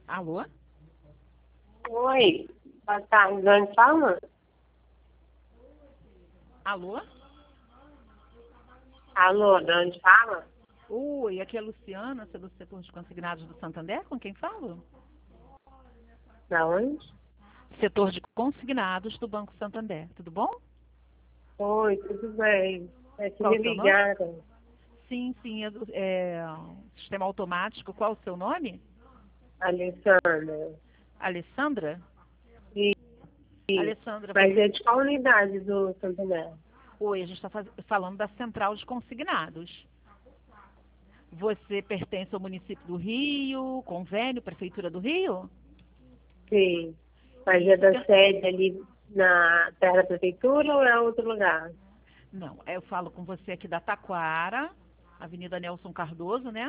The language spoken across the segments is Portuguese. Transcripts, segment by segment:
Alô? Oi, boa tarde, de onde fala? Alô? Alô, de onde fala? Oi, aqui é a Luciana, sou do setor de consignados do Santander, com quem falo? Da onde? Setor de consignados do Banco Santander, tudo bom? Oi, tudo bem. É que Qual me o seu nome? ligaram. Sim, é sistema automático. Qual o seu nome? Alessandra. Alessandra? E, Alessandra, mas é você... de qual unidade do Santander? Oi, a gente está falando da central de consignados. Você pertence ao município do Rio, convênio, Prefeitura do Rio? Sim. Mas é Isso. da sede ali na terra da prefeitura ou é outro lugar? Não, eu falo com você aqui da Taquara, Avenida Nelson Cardoso, né?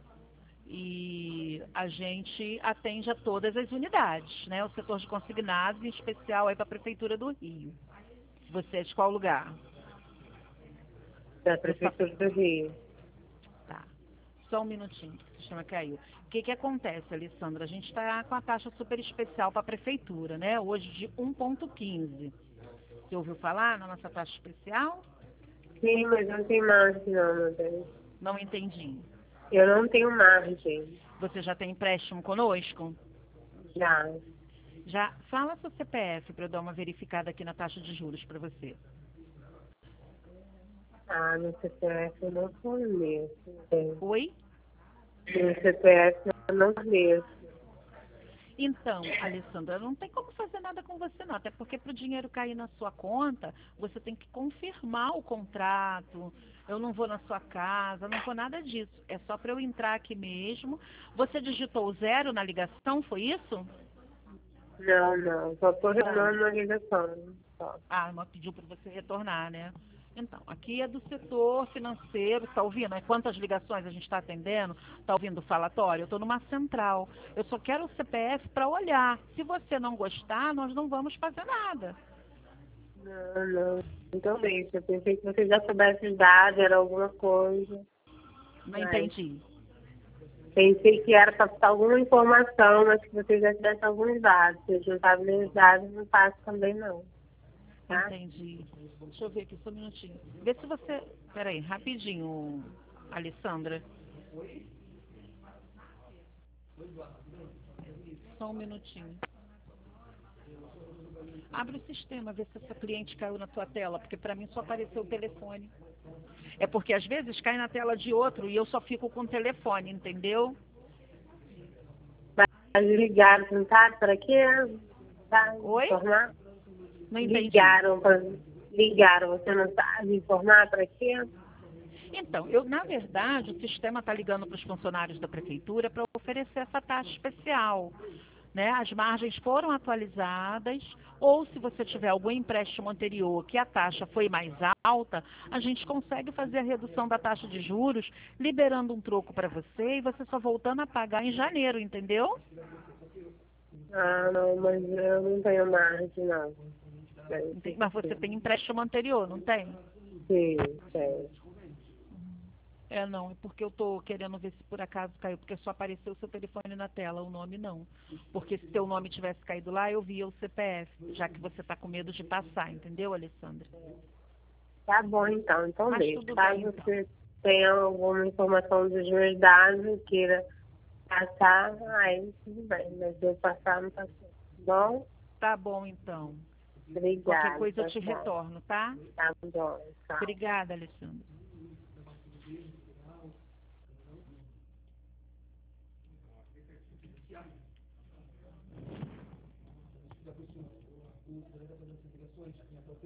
E a gente atende a todas as unidades, né? O setor de consignados, em especial aí para a Prefeitura do Rio. Você é de qual lugar? Da Você tá... prefeitura do Rio. Tá. Só um minutinho, que o sistema caiu. O que acontece, Alessandra? A gente está com a taxa super especial para a Prefeitura, né? Hoje de 1,15. Você ouviu falar na nossa taxa especial? Sim, mas não tem margem não, meu Deus. Não entendi. Eu não tenho margem. Você já tem empréstimo conosco? Já. Já fala seu CPF para eu dar uma verificada aqui na taxa de juros para você. Ah, no CPF eu não conheço. Oi? No CPF eu não conheço. Então, Alessandra, não tem como fazer nada com você não, até porque para o dinheiro cair na sua conta, você tem que confirmar o contrato. Eu não vou na sua casa, não vou nada disso. É só para eu entrar aqui mesmo. Você digitou 0 na ligação, foi isso? Não. Só tô Foi. retornando a ligação. Só. Ah, mas pediu para você retornar, né? Então, aqui é do setor financeiro, está ouvindo? Quantas ligações a gente está atendendo? Está ouvindo o falatório? Eu estou numa central. Eu só quero o CPF para olhar. Se você não gostar, nós não vamos fazer nada. Não. Então, bem, eu pensei que você já soubesse os dados, era alguma coisa. Não Mas entendi. pensei que era para passar alguma informação, mas que você já tivesse alguns dados. Se eu não sabe nem os dados, não passo também não. Tá? Entendi. Deixa eu ver aqui, só um minutinho. Vê se você... Peraí, rapidinho, Alessandra. Só um minutinho. Abre o sistema, vê se essa cliente caiu na tua tela, porque para mim só apareceu o telefone. É porque às vezes cai na tela de outro e eu só fico com o telefone, entendeu? Mas ligaram, não sabe para quê? Tá? Oi? Informar? Não entendi. Ligaram, você não sabe informar para quê? Então, na verdade, o sistema está ligando para os funcionários da prefeitura para oferecer essa taxa especial. Né? As margens foram atualizadas, ou se você tiver algum empréstimo anterior que a taxa foi mais alta, a gente consegue fazer a redução da taxa de juros, liberando um troco para você e você só voltando a pagar em janeiro, entendeu? Ah, não, mas eu não tenho margem, não. Mas você tem empréstimo anterior, não tem? Sim, tem. É, não, é porque eu tô querendo ver se por acaso caiu, porque só apareceu o seu telefone na tela, o nome não. Porque se teu nome tivesse caído lá, eu via o CPF, já que você tá com medo de passar, entendeu, Alessandra? Tá bom, então. Então, Mas bem. tudo bem, Caso então. você tenha alguma informação dos meus dados e queira passar, aí tudo bem. Mas eu passar, não passou. Bom? Tá bom, então. Qualquer Obrigada, coisa eu te tchau. retorno, tá? Tá bom, tchau. Obrigada, Alessandra.